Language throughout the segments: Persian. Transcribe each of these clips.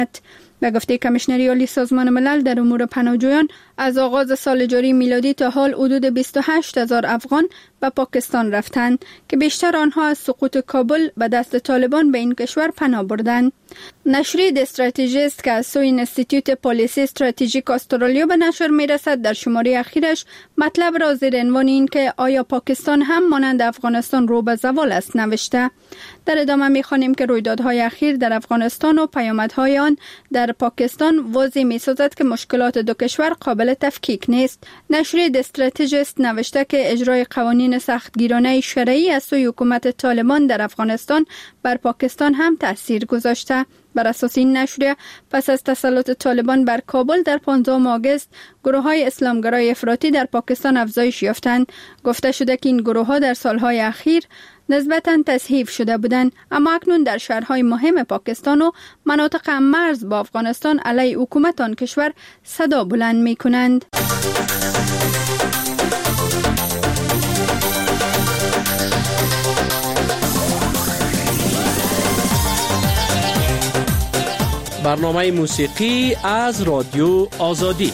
به گفته کمیشنری عالی سازمان ملل در امور پناهجویان، از آغاز سال جاری میلادی تا حال حدود 28,000 افغان به پاکستان رفتند که بیشتر آنها از سقوط کابل به دست طالبان به این کشور پناه بردند. نشریه استراتژیست که از سوی اینستیتوت پالیسی استراتژیک استرالیا به نشر میرسد در شماره اخیرش مطلب را زیر عنوان این که آیا پاکستان هم مانند افغانستان رو به زوال است نوشته. در ادامه می‌خوانیم که رویدادهای اخیر در افغانستان و پیامدهای آن در پاکستان واضح می‌سازد که مشکلات دو کشور قابل تفکیک نیست. نشریه استراتژیست نوشته که اجرای قوانین سختگیرانه شرعی از سوی حکومت طالبان در افغانستان بر پاکستان هم تأثیر گذاشته. بر اساس این نشریه پس از تسلط طالبان بر کابل در 15 آگوست گروه‌های اسلامگرای افراطی در پاکستان افزایش یافتند. گفته شده که این گروه‌ها در سالهای اخیر نسبتاً تضعیف شده بودند، اما اکنون در شهرهای مهم پاکستان و مناطق مرز با افغانستان علیه حکومت آن کشور صدا بلند می‌کنند. برنامه موسیقی از رادیو آزادی.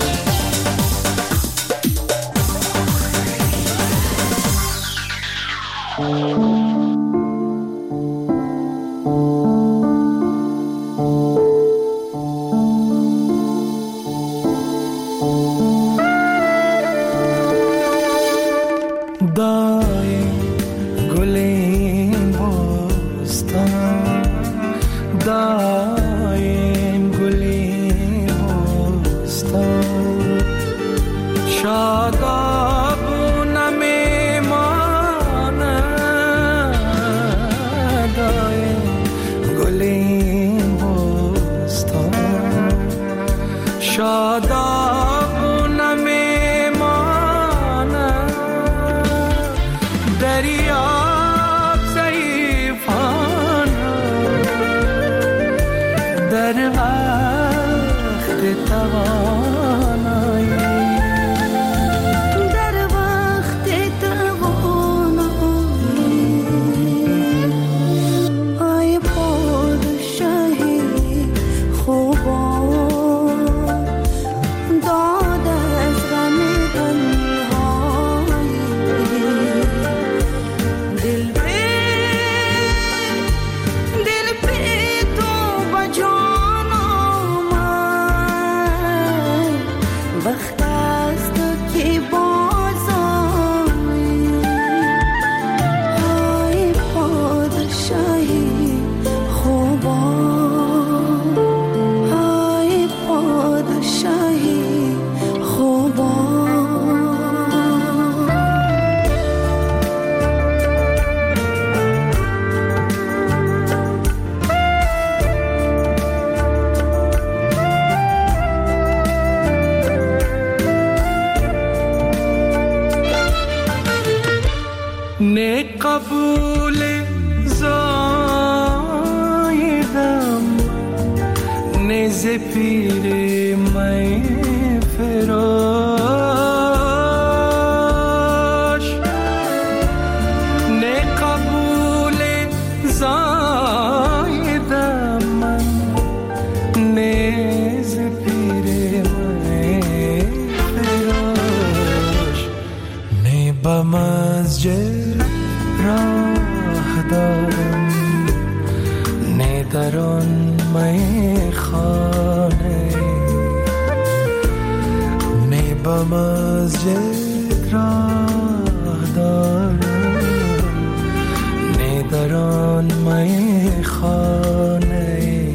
قبول زایدم نز پیر می فراش نه قبول زایدم نز پیر می فراش نه با مسجد راه دارم نه در آن میخانه نه با مسجد راه دارم نه در آن میخانه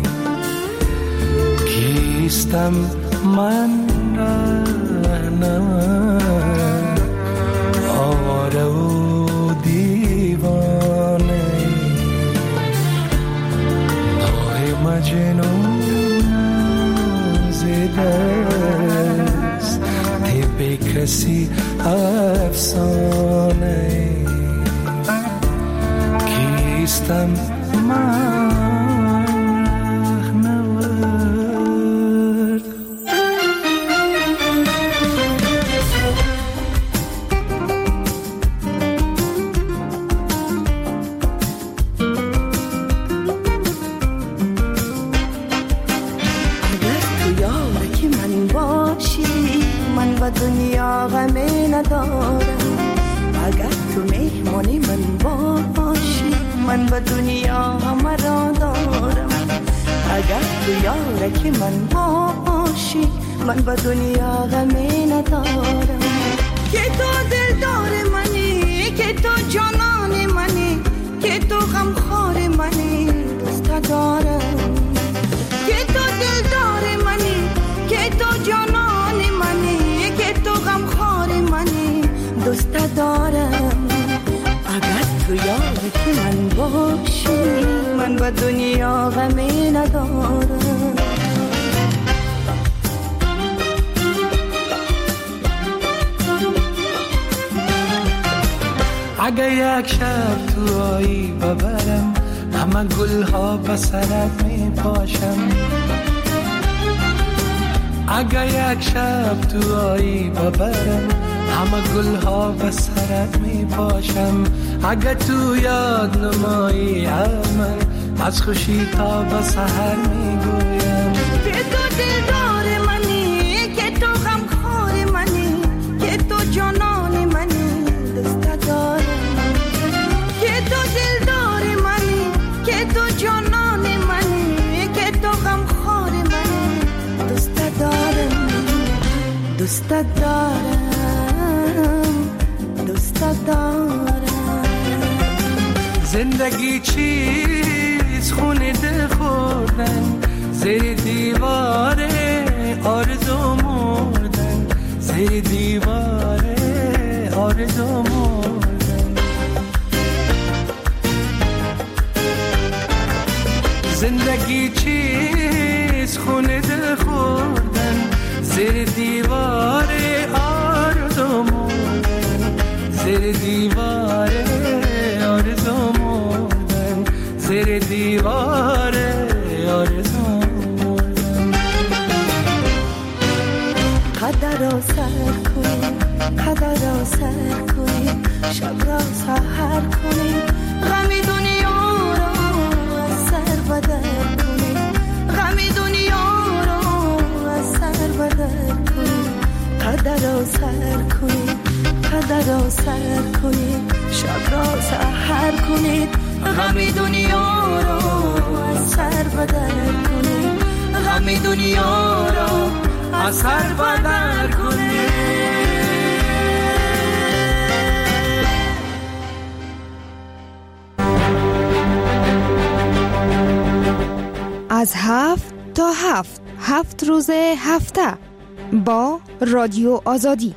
کیستم من رهنمای آواره و دیوانه نوح مجنون زدست به کسی افسانه کیستم من و دنیا غمی ندارم. اگر تو مهمانی من باشی من و دنیا همه را دارم. اگر تو یارکی من باشی من و دنیا غمی ندارم. که تو دلدار منی، که تو جانان منی، که تو غمخوار منی، دوست دارم. که تو دلدار منی، که تو جانان منی، که تو غمخوار منی، دوست دارم. اگر تو یارکی من باشی من و دنیا غمی ندارم. اگه یک شب تو آیی ببرم همه گلها به سرت می پاشم. اگه یک شب تو آیی ببرم همه گلها به سرت می پاشم. اگه تو یاد نمایی من از خوشی تا به سحر می گویم. که تو دلدار منی، که تو غمخوار منی، که تو جانان منی، دوست دارم. که تو دلدار منی، که تو جانان منی، که تو غمخوار منی، دوست دارم. دوست دارم، دوست دارم. زندگی چیز خونه دل خوردن، زیر دیوار آرزو مردن، زیر دیوار آرزو مردن. زندگی چیز خونه دل خوردن، زیر دیوار آرزو مردن، زیر دیوار آرزو مردن، زیر دیوار آرزو مردن. قدر را سر کنی، قدر را سر کنی، شب را سحر کنی، غمی دنیا را از سر بدر کنی، غمی دنیا را از سر بدر کنی. قدر را سر کنی، قدر را سر کنی، شب را سحر کنی، غمی دنیا را از سر بدر کنی، غمی دنیا را از سر بدر کنی. از 7 تا 7 روز هفته با رادیو آزادی.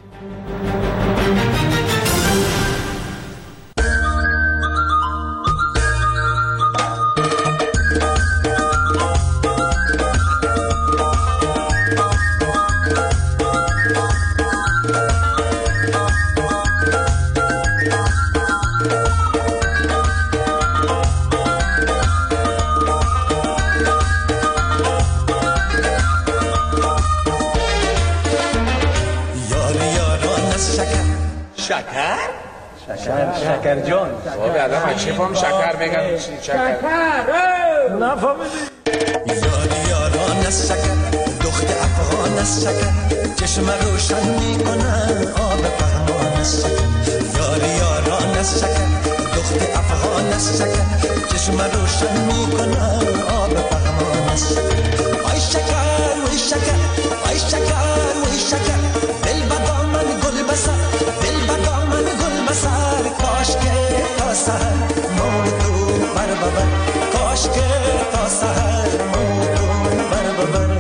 شکر جان بابا آدم از چه فهم شکر بگم شکر نفهمیدی یاری یاران از شکر دخت افغان از شکر چشم روشن میکنن آب پهمان از شکر. یاری یاران از شکر دخت افغان از شکر چشم روشن میکنن آب پهمان از شکر. آی شکر وی شکر آی شکر وی شکر دل بدا من گل بسر دل بدا من گل بسر کاش که تا سهر موتو بر ببر کاش که تا سهر موتو بر ببر.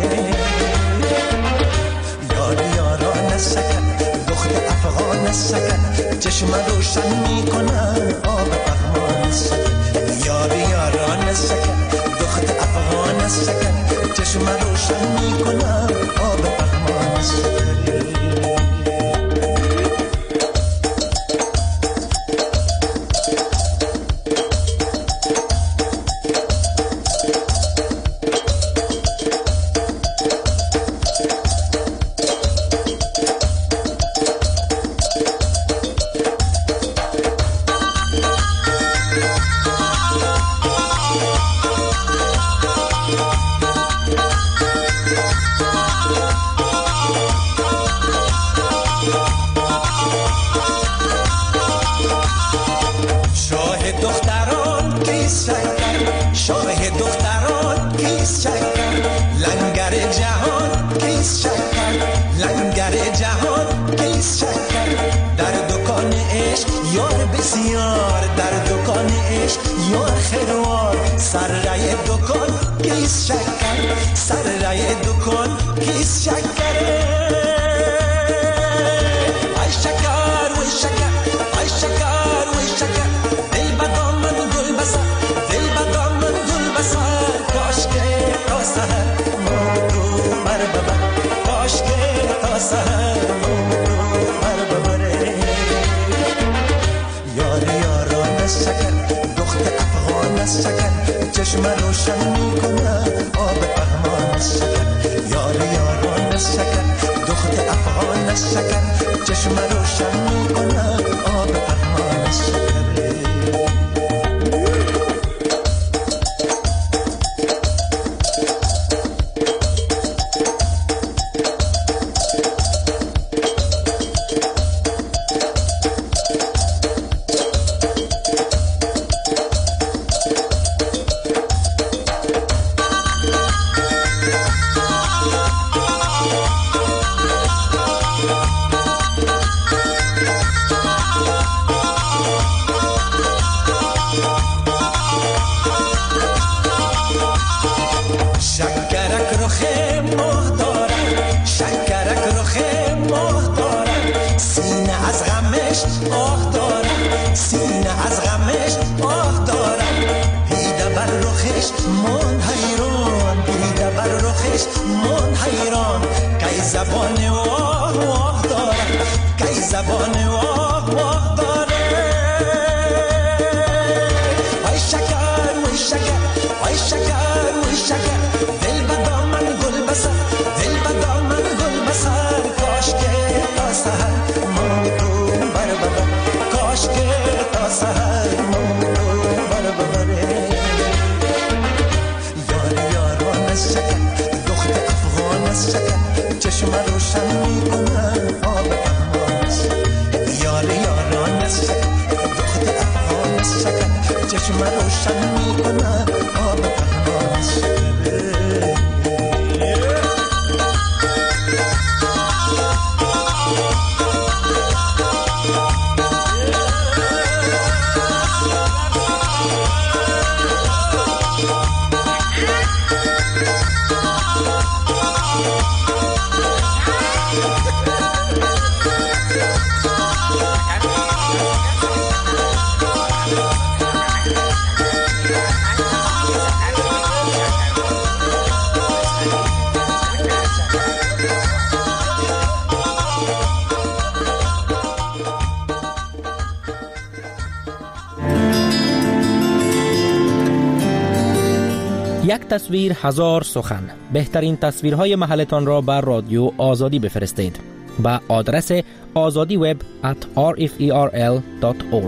یاری یاران از شکر دخت افغان از شکر چشم روشن میکنن آب پهمان از شکر. یاری یاران از شکر دخت افغان از شکر چشم روشن میکنن آب پهمان از شکر. سر رای دکان کیس شکره ای شکر وی شکر ای شکر وی شکر دل بدام من گل بسر دل بدام من گل بسر کاش که تا سحر موتو بر ببر کاش که تا سحر موتو بر ببره یار یاران شکر دخت افغان شکر چشم روشن میکنه آب پهمان شکر یار یاران شکر دخت افغان شکر چشم روشن میکنه آب پهمان شکر یک تصویر هزار سخن. بهترین تصویرهای محلتان را بر رادیو آزادی بفرستید به آدرس azadiweb@rferl.org.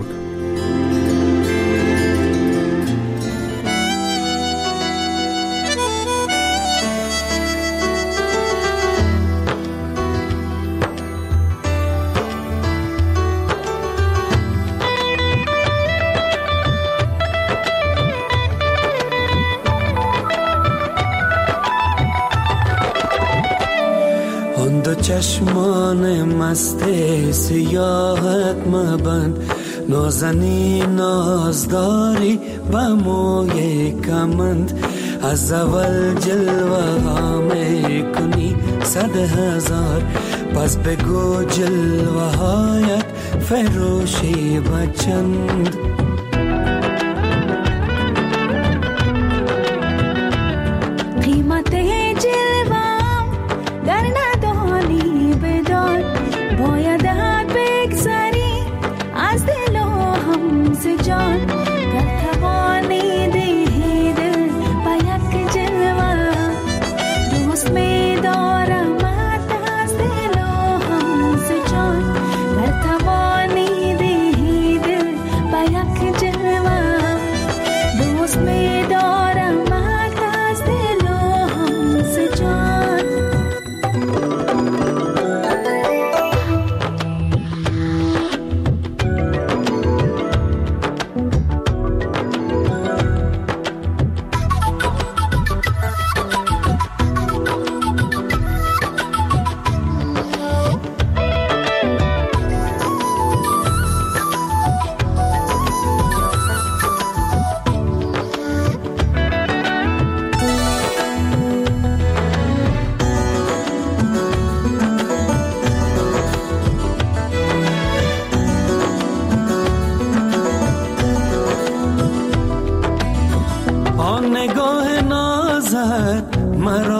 چشمان مست سیاحت مبند نازنی نازداری و موی کمند از اول جلوه ها می کنی 100,000 پس بگو جلوه هایت فروشی بچند Bayak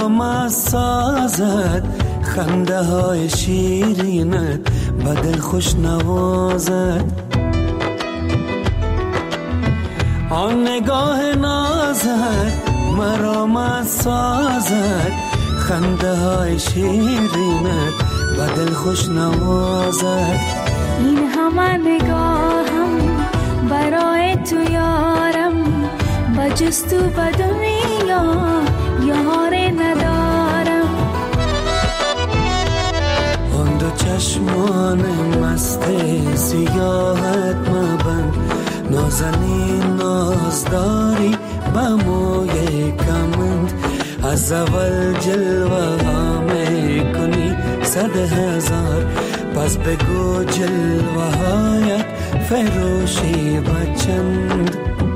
مرا مست سازد، خنده های شیرینت به دل خوش نوازد. آن نگاه نازت مرا مست سازد، خنده های شیرینت به دل خوش نوازد. این همه نگاهم برای تو یارم، با جست و به دنیا یاری ندارم. آن دو چشمان مست سیاحت مبند، نازنین نازداری با موی کمند. از اول جلوه ها می کنی 100,000، پس بگو جلوه هایت فروشی بچند.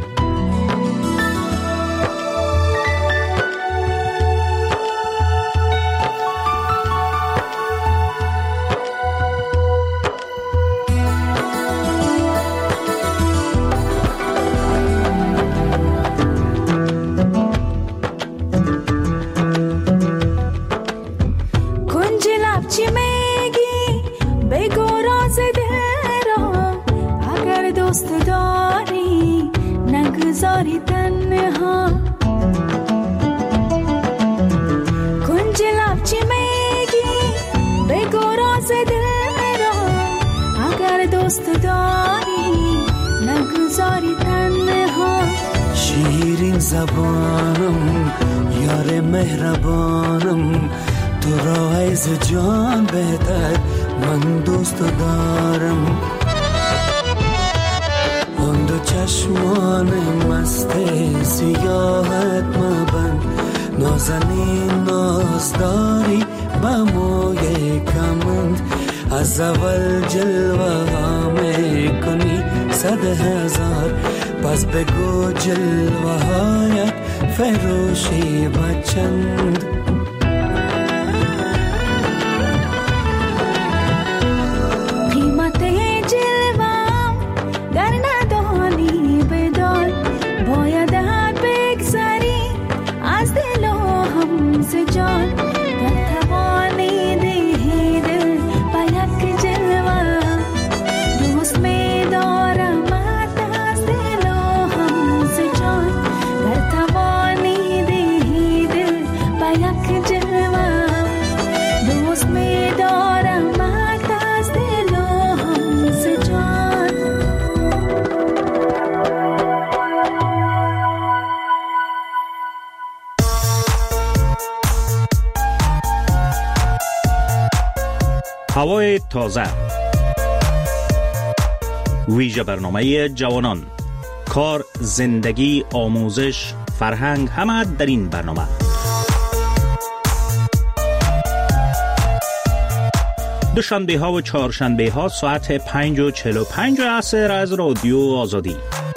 شیرین زبانم یار مهربانم، تو را عز جان بهتر من دوست دارم. آن دو چشمان مست سیاحت مبند، نازنین نازداری با موی کمند. از اول جلوه ها می کنی 100,000، پس بگو جلوه هایت فروشی بچند. قیمت جلوم گر ندانی بدان، باید بگذری از دل و هم ز جان. گر توانی دهی دل با یک جلوه، دوست می دارم از دل و هم ز جان. گر توانی دهی دل با یک جلوه، دوست می دارم از دل و هم ز جان. هوای تازه، ویژه برنامه جوانان. کار، زندگی، آموزش، فرهنگ، همه در این برنامه. دوشنبه ها و چهارشنبه ها ساعت 5:45 عصر از رادیو آزادی.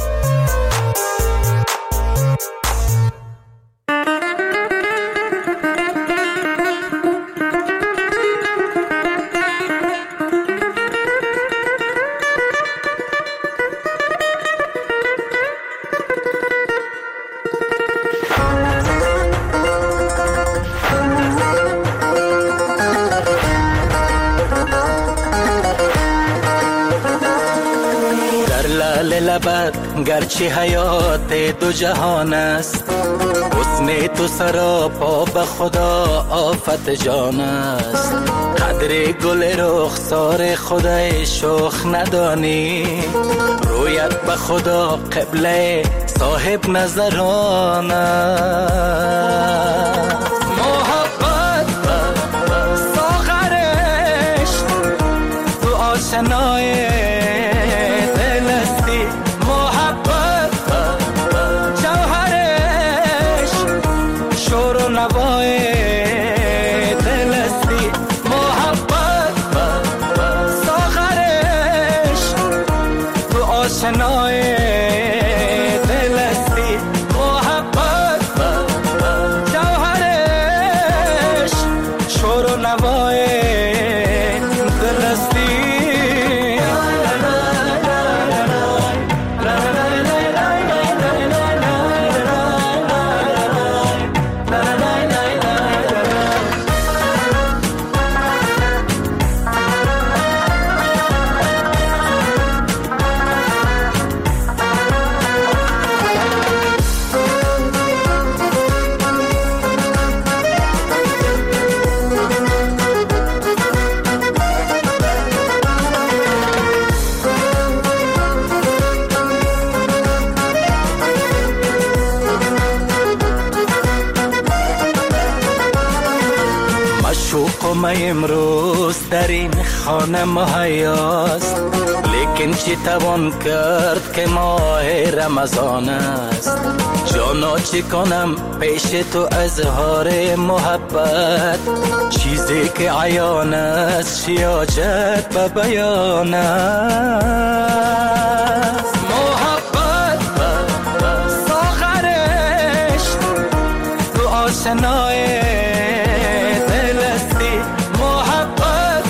گرچه حیات دو جهان است، حسن تو سراپا به خدا آفت جان است. قدر گل رخسار خدای شوخ ندانی، رویت به خدا قبله صاحب نظران است. محبت ساغرش تو آشنای شوقم امروز در این خانه مهیاست، لیکن چی توان کرد که ماه رمضان است. جانا چی کنم پیش تو اظهار محبت، چیزی که عیان است شیاجت به بیان است. محبت ساغرش تو آشنای دل استی، محبت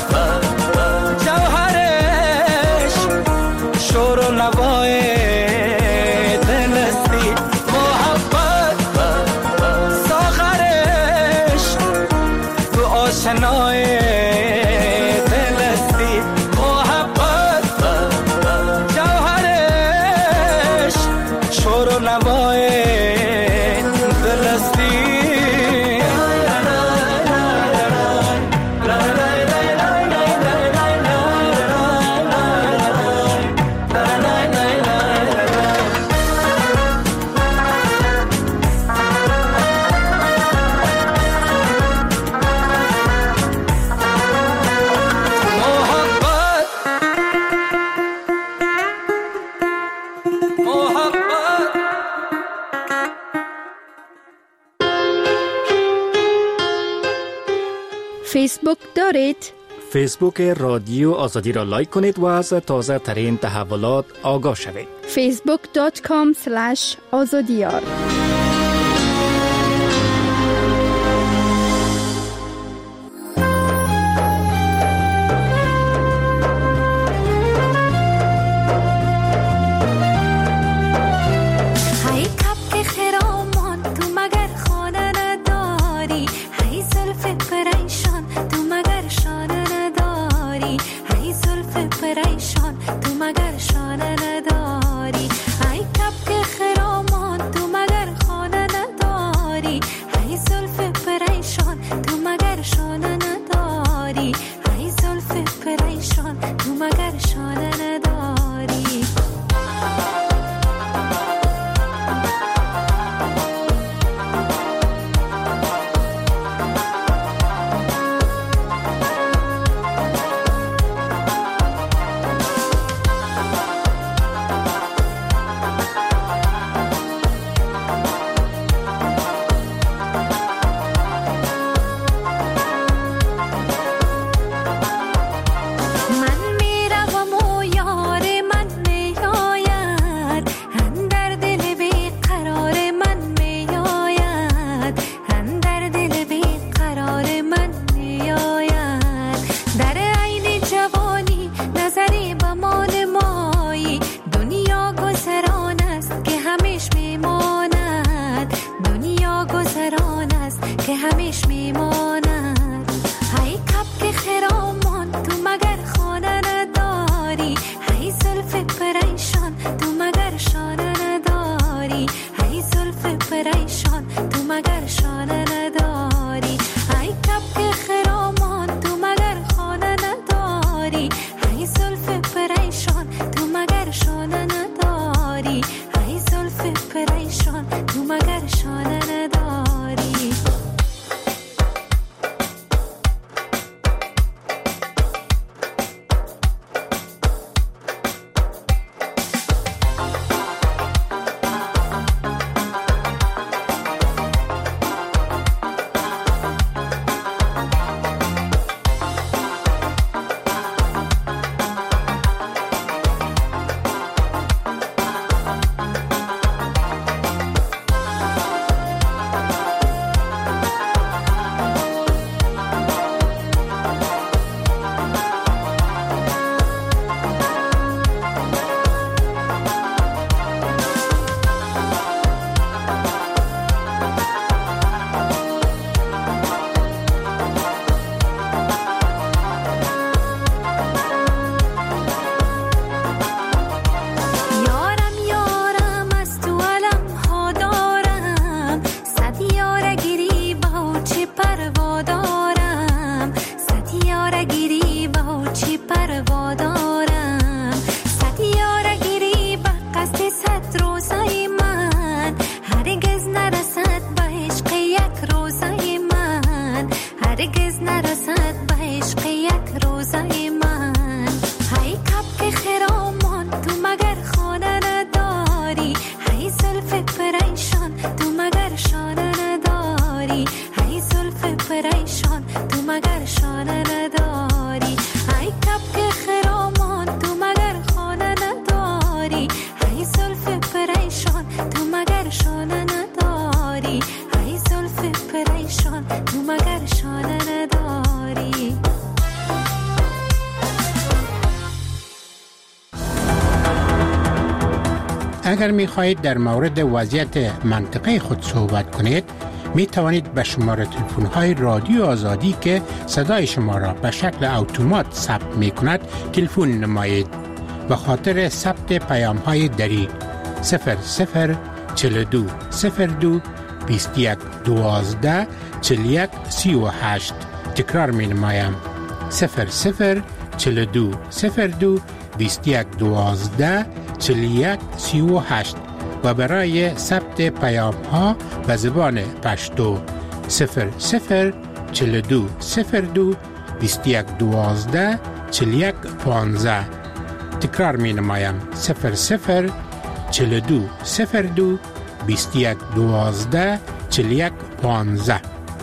جوهرش شور و نوای دل استی، محبت ساغرش تو آشنای دل استی، محبت جوهرش شور و نوای دل استی. فیسبوک دارید؟ فیسبوک رادیو آزادی را لایک کنید و از تازه ترین تحولات آگاه شوید. facebook.com/azadiyar. پریشان تو مگر شانه نداری، ای کبک خرامان تو مگر خانه نداری، ای زلف پریشان تو مگر شانه نداری، ای زلف پریشان تو مگر شانه نداری. اگر می خواهید در مورد وضعیت منطقه خود صحبت کنید، می توانید به شماره تلفن های رادیو آزادی که صدای شما را به شکل اتومات ثبت می کند تلفن نمایید. به خاطر ثبت پیام های دری 0042 02 21 12 41 38. تکرار می نمایم 0042 02 21 12 41 38 و برای ثبت پیام ها به زبان پشتو 0042 02 21 12 41 15. تکرار می نمایم 0042 02 21 12 41 15.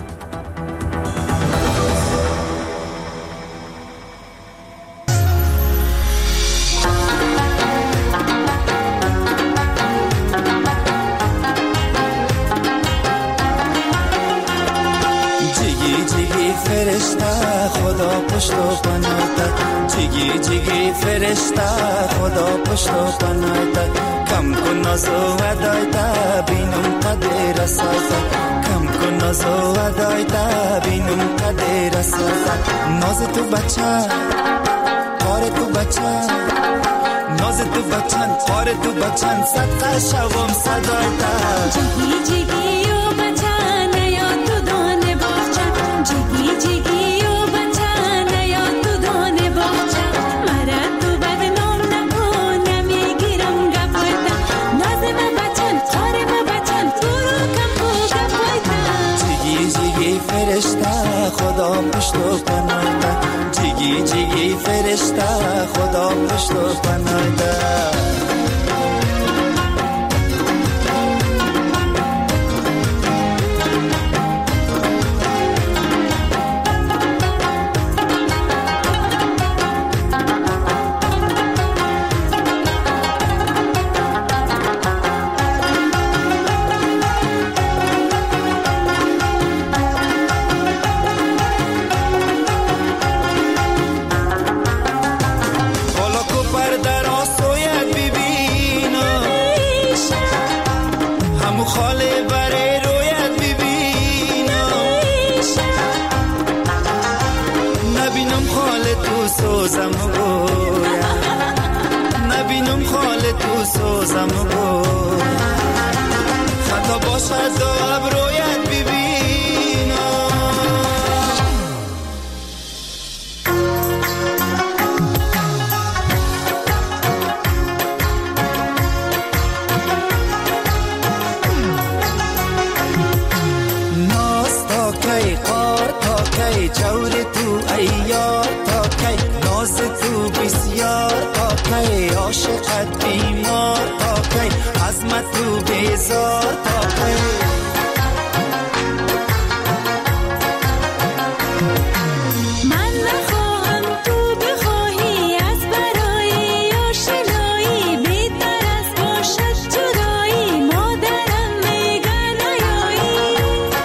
فرشته خدا پشت و پناهتا، کم کن ناز و ودایتا بینم قدر رساتا، کم کن ناز و ودایتا بینم قدر رساتا. ناز تو بچه کار تو بچه، ناز تو بچن کار تو بچن، صدقه شوم صدایتا. جگی جگی و بچه نیا تو دانه باغچه، جگی جگی و بچه نیا تو دانه باغچه، فرشته خدا پشت و پناهتا، جیگی جیگی فرشته خدا پشت و پناهتا. نبینم خال تو سوزم گو، خطا باشد دو ابرویت ببینم. ناز تا کی قار تا کی جور تو ایار تا کی، ناز تو بسیار تا کی عاشقت بیمار تا کی، عظمت تو بیزار تا کی. من نخواهم تو بخواهی از برای آشنایی، بهتر از باشد جدایی مادرم میگه نیایی.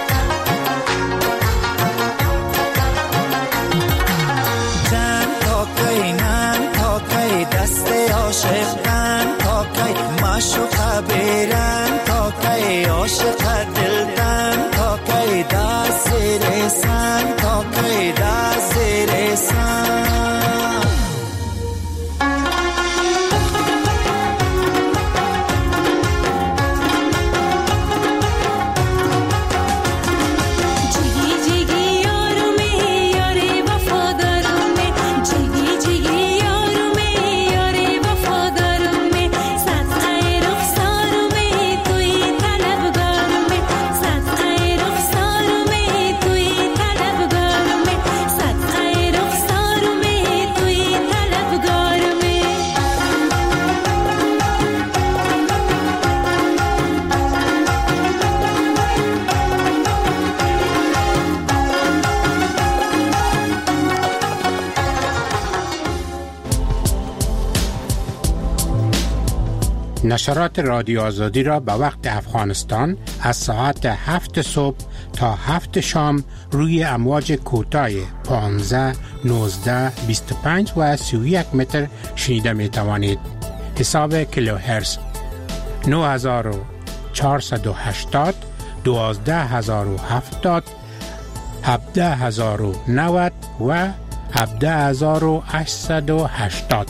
جن تا کی نن تا کی دست عاشقان تا کی، معشوقه بیرن تا کی، عاشق دلتن تا کی، دست زیر سن تا کی، دست زیر سن. صدقه نشرات رادیو آزادی را به وقت افغانستان از ساعت 7 صبح تا 7 شام روی امواج کوتاه 15, 19, 25 و 31 متر شنیده می توانید. حساب کیلوهرتز 9480, 12070, 17090 و 17880.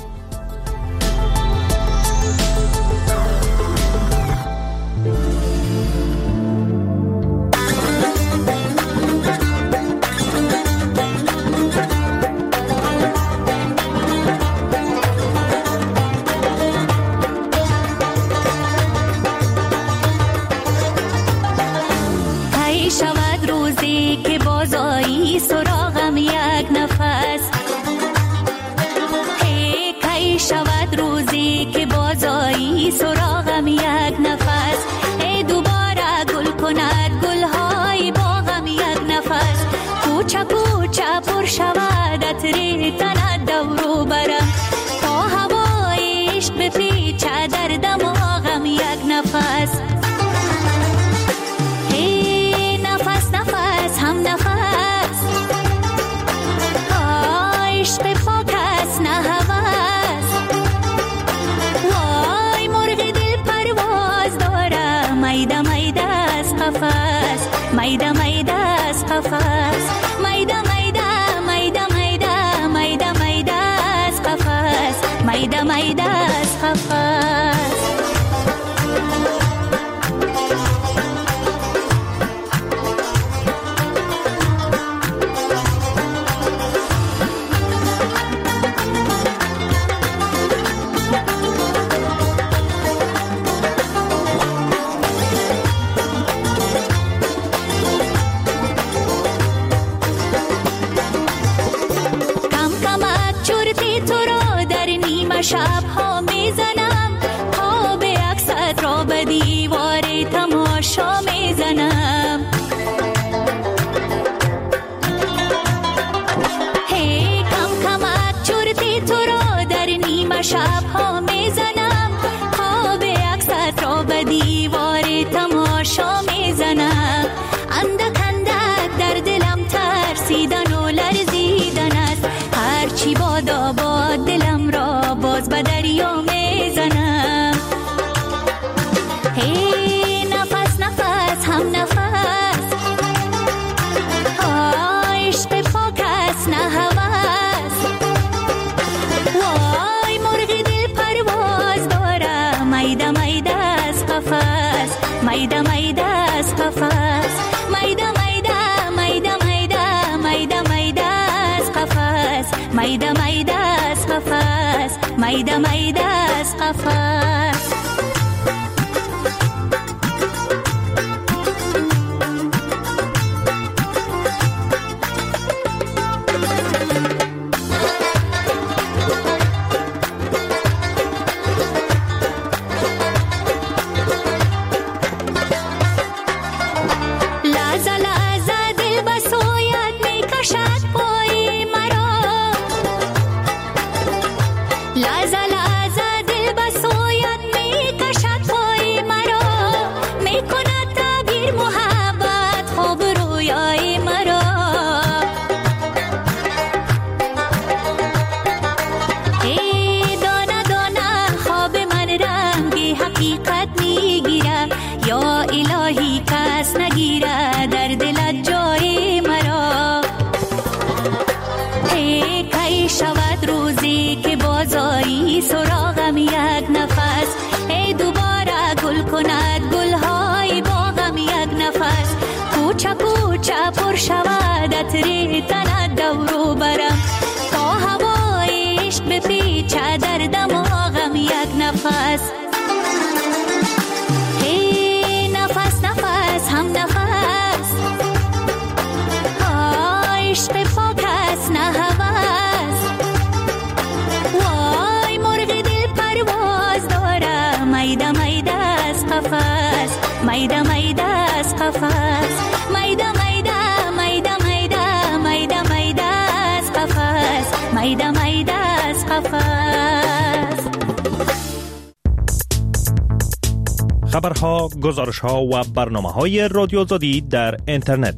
خبرها، گزارشها و برنامه‌های رادیو آزادی در اینترنت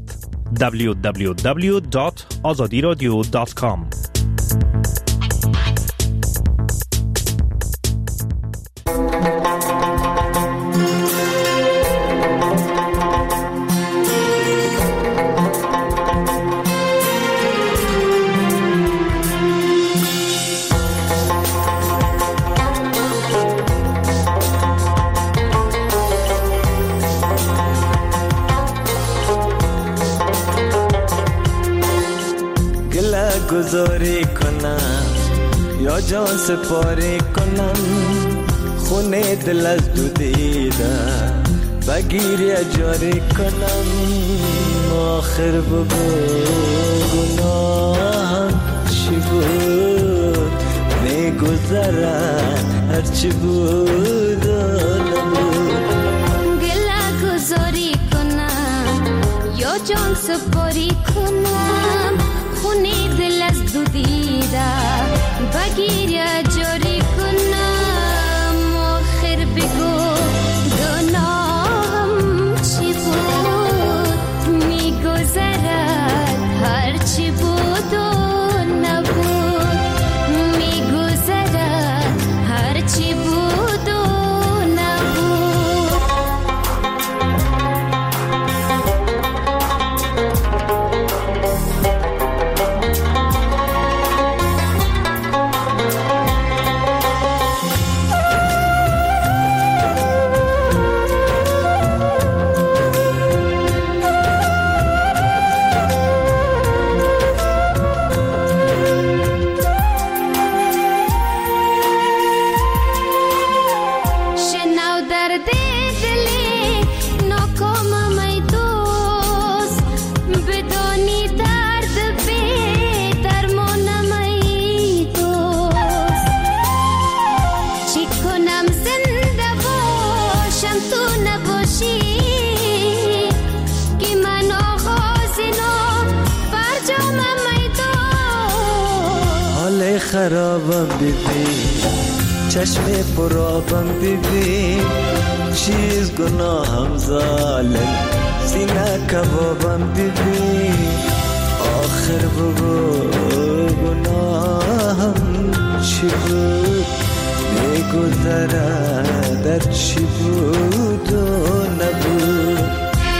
www.azadiradio.com. گذاری کنم یا جان سپاری کنم، خونه دل از دو دیده بگیری اجاری کنم. آخر بگو گناهم چی بود، میگذرد هرچی بود و نبود. گله گذاری کنم یا جان سپاری کنم، خونه دل از دو دیده بگیر یا جاری کنم. آخر بگو گناهم چی بود، میگذرد هرچی بود و نبود. میگذرد هرچی بود و خرابم ببین، چشم پرابم ببین، چیز گناهم ظالم، سینه کبابم ببین. آخر بگو گناهم چی بود، میگذرد در چی بود و نبود.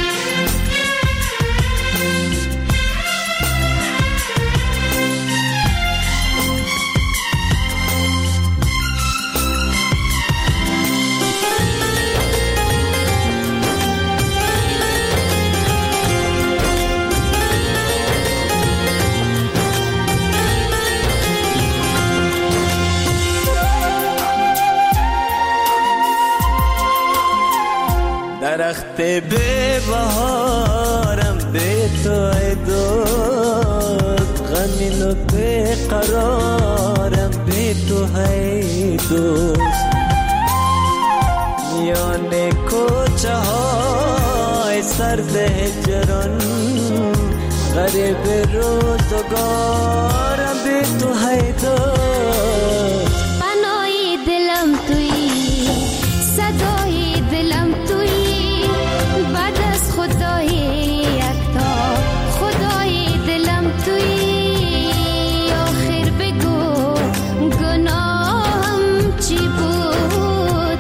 درخت به بهارم به تو ای دوست، غمین و به قرارم به تو ای دوست. میان کوچه های سرد هجران، غریب روزگارم به تو ای دوست. پناهی دلم تویی، صدای دلم تویی، بعد از خدای یکتا خدای دلم تویی. آخر بگو گناهم چی بود،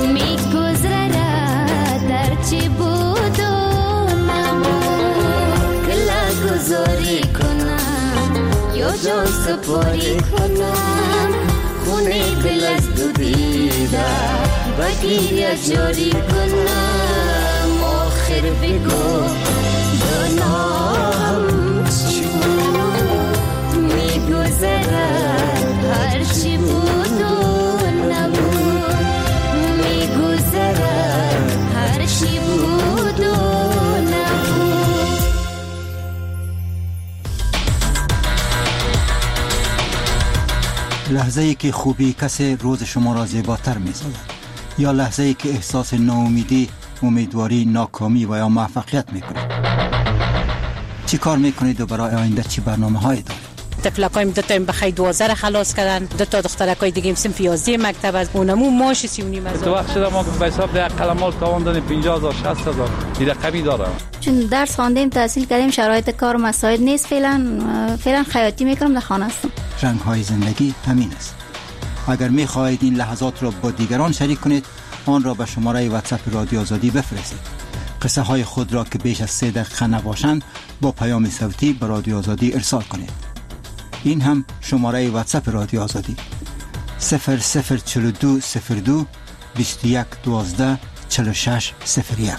میگذرد در چی بود و نبود. گله گذاری کنم یا جان سپاری کنم، خونه دل از دو دیده بگیر یا جاری کنم. آخر بگو گناهم چی بود، میگذرد هرچی بود و نبود. میگذرد هرچی بود و نبود. لحظه ای که خوبی کسی روز شما را زیباتر می سازد، یا لحظه ای که احساس ناامیدی، امیدواری، ناکامی و یا موفقیت می کنید. چی کار می کنید و برای آینده چی برنامه هایی دارید؟ تفلکایم دو تا بخای 12 خلاص کردن، دو تا دخترکای دیگه صنف 11 مکتب از اونمو ماش 3.5 تو وقت شده ما به حساب ده قلمال تواندن 50000 60000 این رقمی داره. چون درس خواندیم تحصیل کردیم شرایط کار و مساعد نیست، فعلا خیاطی میکنم در خانه هستم. رنگ های زندگی همین است. اگر می خواهید این لحظات را با دیگران شریک کنید آن را به شماره واتساپ رادیو آزادی بفرستید. قصه های خود را که بیش از 3 دقیقه نباشند با پیام صوتی به رادیو آزادی ارسال کنید. این هم شماره واتساپ رادیو آزادی 0042 02 21 12 46 01.